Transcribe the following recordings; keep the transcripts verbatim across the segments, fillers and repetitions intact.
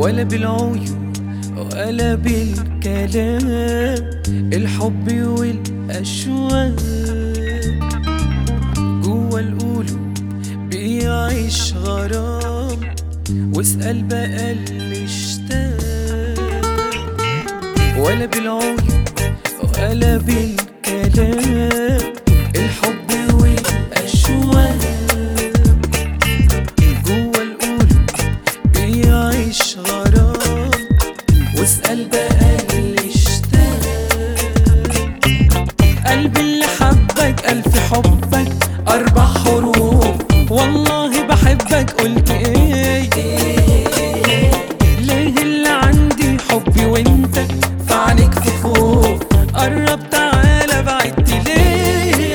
ولا بالعيون ولا بالكلام، الحب والأشواق جوا القلوب بيعيش غرام، واسأل بقى اللي اشتاق. ولا بالعيون ولا بالكلام، الحب والأشواق جوا القلوب بيعيش غرام، واسأل بقى اللي اشتاق. قلبي اللي حبك ألف حبك أربع حروف، والله بحبك قلت ايه؟ ليه اللي عندي حبي وانت في عينيك في خوف؟ قرب تعالى بعدت ليه؟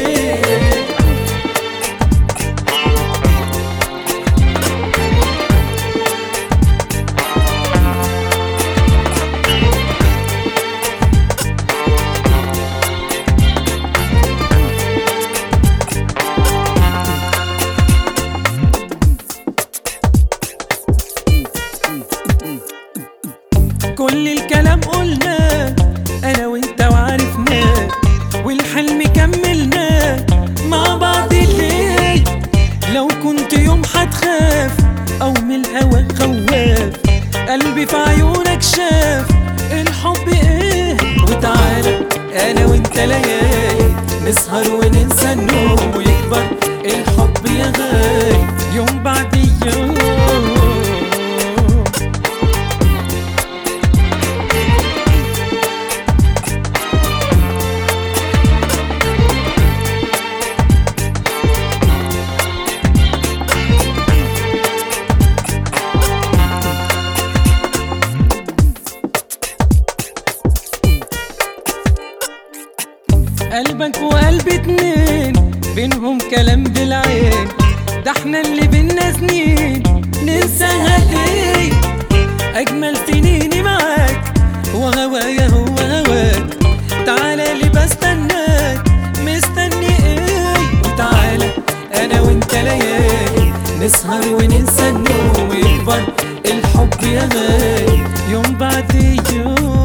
كل الكلام قلناه انا وانت وعرفناه، والحلم كملناه مع بعض. ليه لو كنت يوم هتخاف او من الهوى خواف، قلبي في عيونك شاف الحب ايه. وتعالى انا وانت ليالي نسهر وننسى النوم، ويكبر الحب يا غالي يوم بعد يوم. قلبك وقلبي اتنين بينهم كلام بالعين، ده احنا اللي بينا سنين ننساها ليه؟ اجمل سنيني معاك وهوايا هو هواك، تعالى لي بستناك مستني ايه؟ وتعالى انا وانت ليالي نسهر وننسى النوم، ويكبر الحب يا غالي يوم بعد يوم.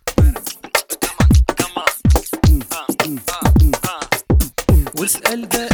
واسأل بقى